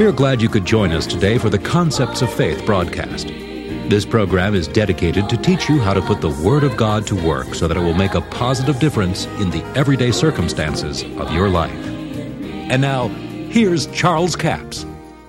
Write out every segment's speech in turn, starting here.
We're glad you could join us today for the Concepts of Faith broadcast. This program is dedicated to teach you how to put the Word of God to work so that it will make a positive difference in the everyday circumstances of your life. And now, here's Charles Capps.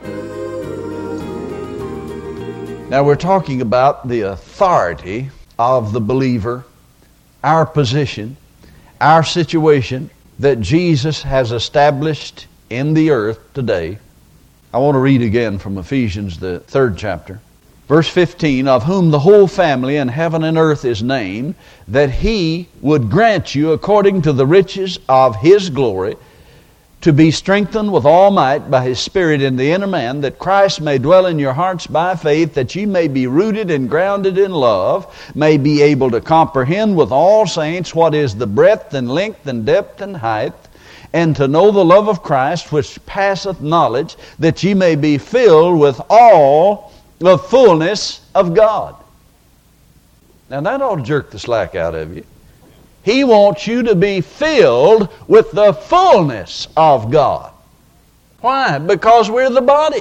Now we're talking about the authority of the believer, our position, our situation that Jesus has established in the earth today. I want to read again from Ephesians, the 3rd chapter. Verse 15, of whom the whole family in heaven and earth is named, that he would grant you according to the riches of his glory, to be strengthened with all might by his Spirit in the inner man, that Christ may dwell in your hearts by faith, that ye may be rooted and grounded in love, may be able to comprehend with all saints what is the breadth and length and depth and height, and to know the love of Christ which passeth knowledge, that ye may be filled with all the fullness of God. Now that ought to jerk the slack out of you. He wants you to be filled with the fullness of God. Why? Because we're the body.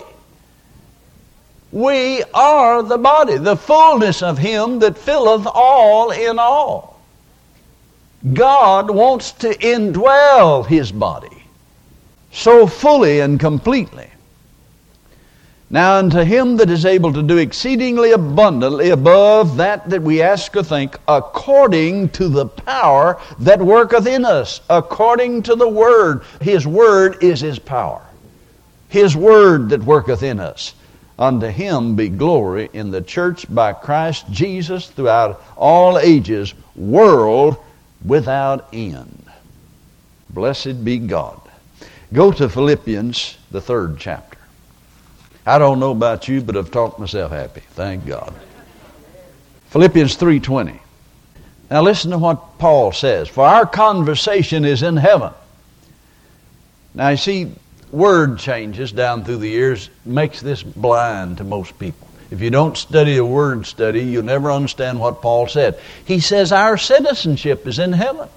We are the body, the fullness of Him that filleth all in all. God wants to indwell His body so fully and completely. Now unto Him that is able to do exceedingly abundantly above that we ask or think, according to the power that worketh in us, according to the Word. His Word is His power. His Word that worketh in us. Unto Him be glory in the church by Christ Jesus throughout all ages, world without end. Blessed be God. Go to Philippians, the 3rd chapter. I don't know about you, but I've talked myself happy. Thank God. Philippians 3:20. Now listen to what Paul says. For our conversation is in heaven. Now you see, word changes down through the years makes this blind to most people. If you don't study a word study, you'll never understand what Paul said. He says our citizenship is in heaven.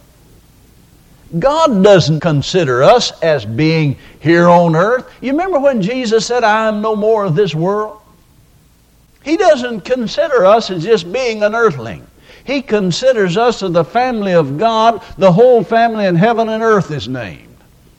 God doesn't consider us as being here on earth. You remember when Jesus said, I am no more of this world? He doesn't consider us as just being an earthling. He considers us as the family of God. The whole family in heaven and earth is named.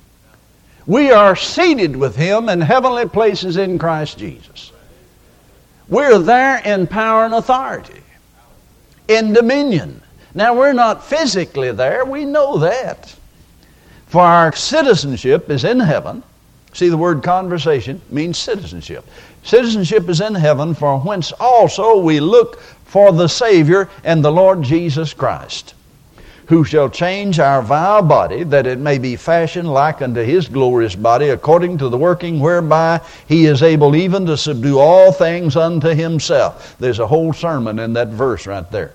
We are seated with Him in heavenly places in Christ Jesus. We're there in power and authority, in dominion. Now we're not physically there, we know that. For our citizenship is in heaven. See, the word conversation means citizenship. Citizenship is in heaven, for whence also we look for the Savior and the Lord Jesus Christ, who shall change our vile body, that it may be fashioned like unto His glorious body, according to the working whereby He is able even to subdue all things unto Himself. There's a whole sermon in that verse right there.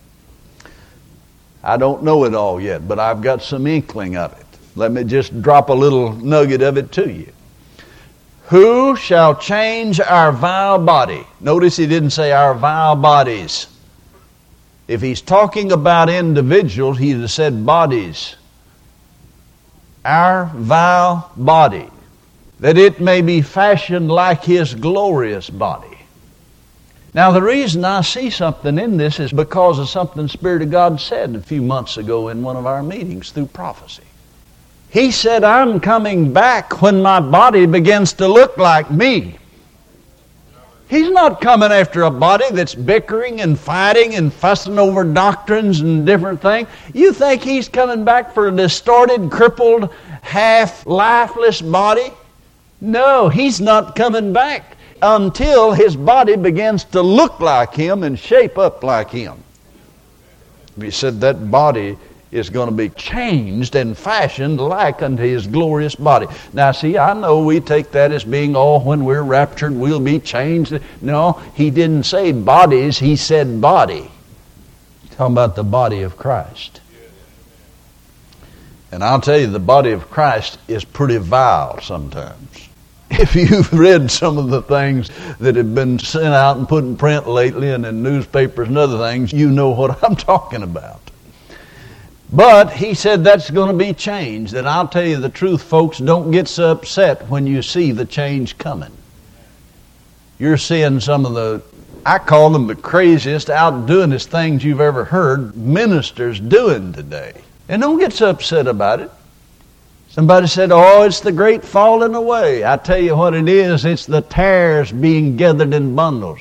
I don't know it all yet, but I've got some inkling of it. Let me just drop a little nugget of it to you. Who shall change our vile body? Notice he didn't say our vile bodies. If he's talking about individuals, he'd have said bodies. Our vile body, that it may be fashioned like His glorious body. Now the reason I see something in this is because of something the Spirit of God said a few months ago in one of our meetings through prophecy. He said, I'm coming back when my body begins to look like me. He's not coming after a body that's bickering and fighting and fussing over doctrines and different things. You think He's coming back for a distorted, crippled, half-lifeless body? No, He's not coming back until His body begins to look like Him and shape up like Him. He said that body is going to be changed and fashioned like unto His glorious body. Now see, I know we take that as being, when we're raptured, we'll be changed. No, He didn't say bodies, He said body. Talking about the body of Christ. And I'll tell you, the body of Christ is pretty vile sometimes. If you've read some of the things that have been sent out and put in print lately and in newspapers and other things, you know what I'm talking about. But he said that's going to be changed. And I'll tell you the truth, folks, don't get so upset when you see the change coming. You're seeing some of the, I call them the craziest, outdoingest things you've ever heard ministers doing today. And don't get so upset about it. Somebody said, oh, it's the great falling away. I tell you what it is. It's the tares being gathered in bundles.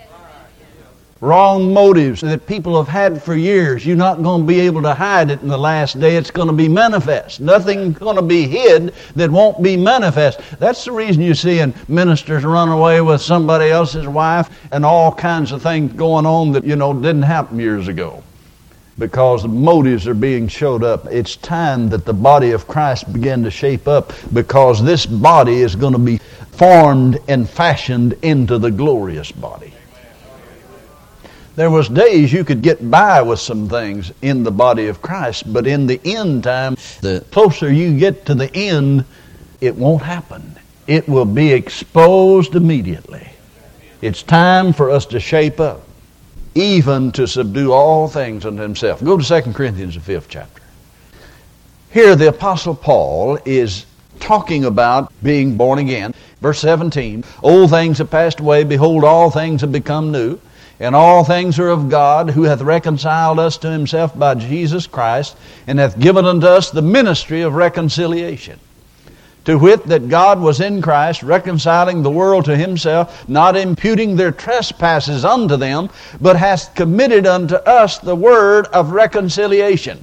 Wrong motives that people have had for years. You're not going to be able to hide it in the last day. It's going to be manifest. Nothing's going to be hid that won't be manifest. That's the reason you're seeing ministers run away with somebody else's wife and all kinds of things going on that, didn't happen years ago. Because the motives are being showed up. It's time that the body of Christ begin to shape up, because this body is going to be formed and fashioned into the glorious body. There was days you could get by with some things in the body of Christ, but in the end time, the closer you get to the end, it won't happen. It will be exposed immediately. It's time for us to shape up, even to subdue all things unto himself. Go to 2 Corinthians, the 5th chapter. Here the Apostle Paul is talking about being born again. Verse 17, old things have passed away, behold, all things have become new. And all things are of God, who hath reconciled us to himself by Jesus Christ, and hath given unto us the ministry of reconciliation. To wit, that God was in Christ, reconciling the world to himself, not imputing their trespasses unto them, but hath committed unto us the word of reconciliation.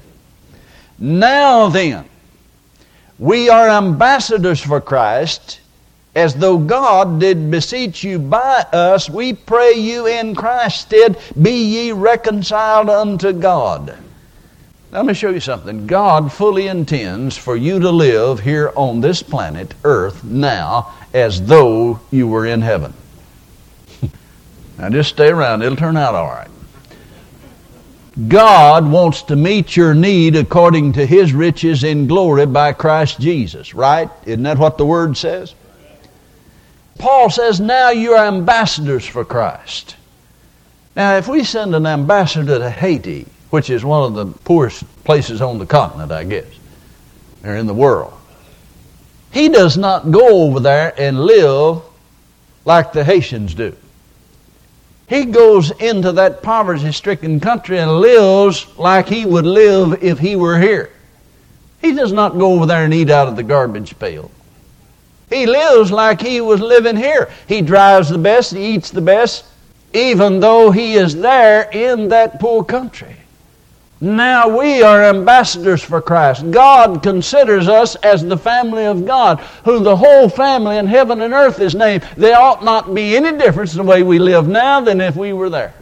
Now then, we are ambassadors for Christ, as though God did beseech you by us. We pray you in Christ's stead, be ye reconciled unto God. Let me show you something. God fully intends for you to live here on this planet, Earth, now, as though you were in heaven. Now just stay around. It'll turn out all right. God wants to meet your need according to his riches in glory by Christ Jesus, right? Isn't that what the Word says? Paul says, now you are ambassadors for Christ. Now, if we send an ambassador to Haiti, which is one of the poorest places on the continent, I guess, or in the world, he does not go over there and live like the Haitians do. He goes into that poverty-stricken country and lives like he would live if he were here. He does not go over there and eat out of the garbage pail. He lives like he was living here. He drives the best, he eats the best, even though he is there in that poor country. Now we are ambassadors for Christ. God considers us as the family of God, who the whole family in heaven and earth is named. There ought not be any difference in the way we live now than if we were there.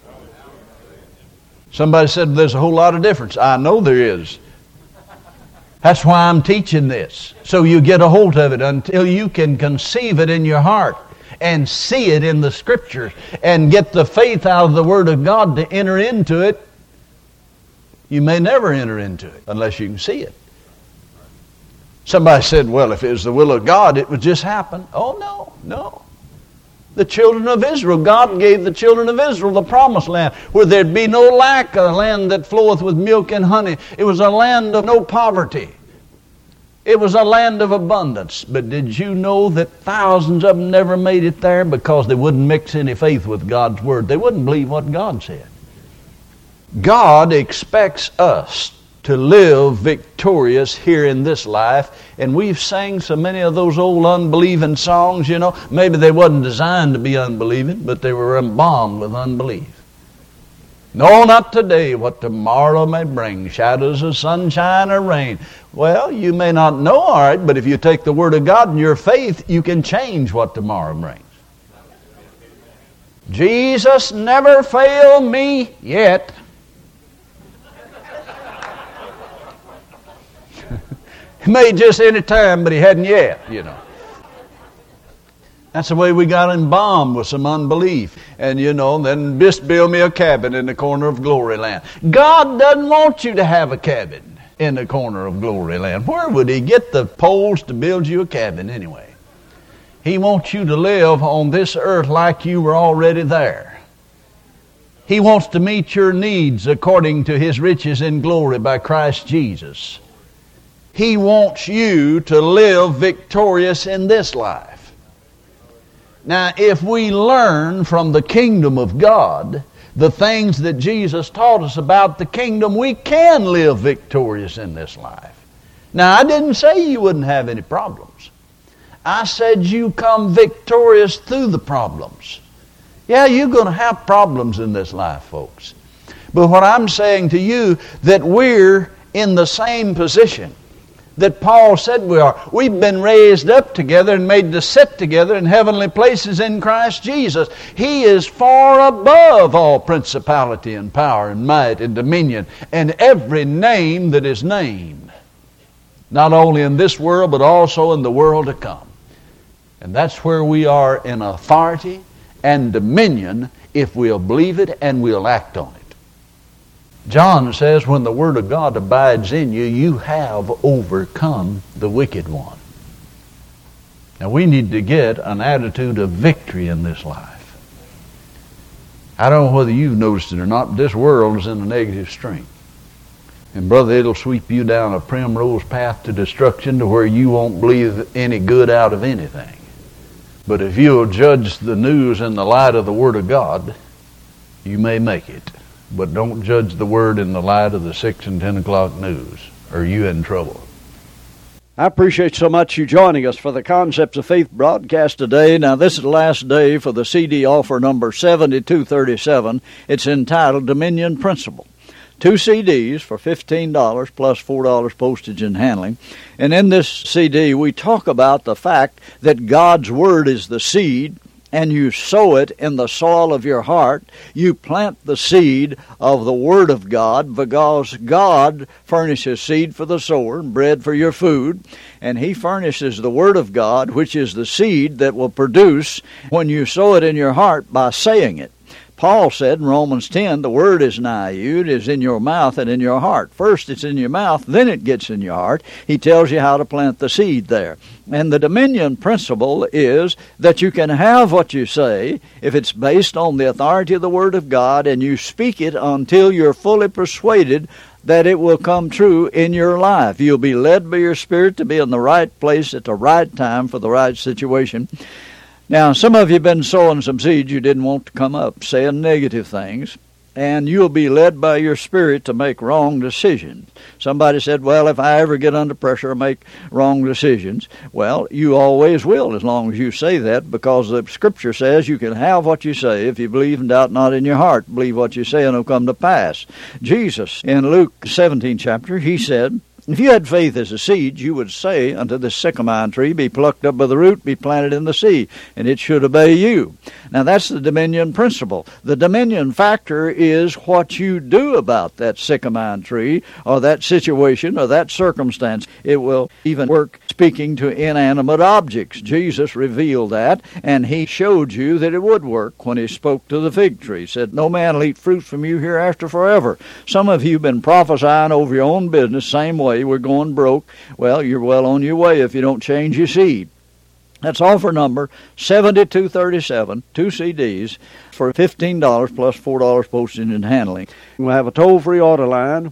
Somebody said there's a whole lot of difference. I know there is. That's why I'm teaching this, so you get a hold of it until you can conceive it in your heart and see it in the Scriptures and get the faith out of the Word of God to enter into it. You may never enter into it unless you can see it. Somebody said, well, if it was the will of God, it would just happen. Oh, no. The children of Israel, God gave the children of Israel the promised land where there'd be no lack, a land that floweth with milk and honey. It was a land of no poverty. It was a land of abundance. But did you know that thousands of them never made it there because they wouldn't mix any faith with God's Word? They wouldn't believe what God said. God expects us to live victorious here in this life. And we've sang so many of those old unbelieving songs, Maybe they wasn't designed to be unbelieving, but they were embalmed with unbelief. No, not today, what tomorrow may bring, shadows of sunshine or rain. Well, you may not know, all right, but if you take the Word of God in your faith, you can change what tomorrow brings. Jesus never failed me yet. He may just any time, but he hadn't yet, That's the way we got embalmed with some unbelief. And, then just build me a cabin in the corner of glory land. God doesn't want you to have a cabin in the corner of glory land. Where would he get the poles to build you a cabin anyway? He wants you to live on this earth like you were already there. He wants to meet your needs according to His riches in glory by Christ Jesus. He wants you to live victorious in this life. Now, if we learn from the kingdom of God the things that Jesus taught us about the kingdom, we can live victorious in this life. Now, I didn't say you wouldn't have any problems. I said you come victorious through the problems. Yeah, you're going to have problems in this life, folks. But what I'm saying to you, that we're in the same position that Paul said we are. We've been raised up together and made to sit together in heavenly places in Christ Jesus. He is far above all principality and power and might and dominion and every name that is named, not only in this world but also in the world to come. And that's where we are in authority and dominion if we'll believe it and we'll act on it. John says when the Word of God abides in you, you have overcome the wicked one. Now we need to get an attitude of victory in this life. I don't know whether you've noticed it or not, but this world is in a negative stream. And brother, it'll sweep you down a primrose path to destruction to where you won't believe any good out of anything. But if you'll judge the news in the light of the Word of God, you may make it. But don't judge the Word in the light of the 6 and 10 o'clock news, or you in trouble. I appreciate so much you joining us for the Concepts of Faith broadcast today. Now, this is the last day for the CD offer number 7237. It's entitled Dominion Principle. 2 CDs for $15 plus $4 postage and handling. And in this CD, we talk about the fact that God's Word is the seed, and you sow it in the soil of your heart. You plant the seed of the Word of God, because God furnishes seed for the sower and bread for your food, and He furnishes the Word of God, which is the seed that will produce when you sow it in your heart by saying it. Paul said in Romans 10, the Word is nigh you, it is in your mouth and in your heart. First it's in your mouth, then it gets in your heart. He tells you how to plant the seed there. And the dominion principle is that you can have what you say if it's based on the authority of the Word of God, and you speak it until you're fully persuaded that it will come true in your life. You'll be led by your Spirit to be in the right place at the right time for the right situation. Now, some of you have been sowing some seeds you didn't want to come up, saying negative things, and you'll be led by your Spirit to make wrong decisions. Somebody said, well, if I ever get under pressure or make wrong decisions, well, you always will as long as you say that, because the Scripture says you can have what you say if you believe and doubt not in your heart. Believe what you say and it'll come to pass. Jesus, in Luke 17 chapter, He said, if you had faith as a seed, you would say unto this sycamore tree, be plucked up by the root, be planted in the sea, and it should obey you. Now that's the dominion principle. The dominion factor is what you do about that sycamore tree, or that situation, or that circumstance. It will even work speaking to inanimate objects. Jesus revealed that, and He showed you that it would work when He spoke to the fig tree. He said, no man will eat fruit from you hereafter forever. Some of you have been prophesying over your own business, same way. We're going broke. Well, you're well on your way if you don't change your seed. That's offer number 7237, 2 CDs for $15 plus $4 postage and handling. We'll have a toll-free order line,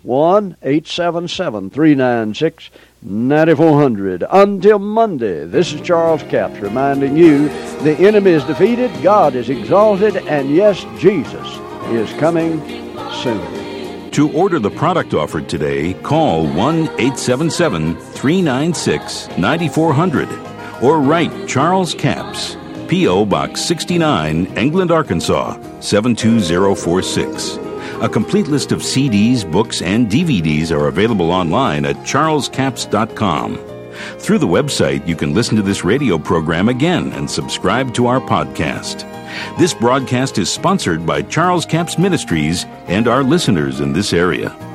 1-877-396-9400. Until Monday, this is Charles Capps reminding you the enemy is defeated, God is exalted, and yes, Jesus is coming soon. To order the product offered today, call 1-877-396-9400 or write Charles Capps, P.O. Box 69, England, Arkansas, 72046. A complete list of CDs, books, and DVDs are available online at charlescapps.com. Through the website, you can listen to this radio program again and subscribe to our podcast. This broadcast is sponsored by Charles Capps Ministries and our listeners in this area.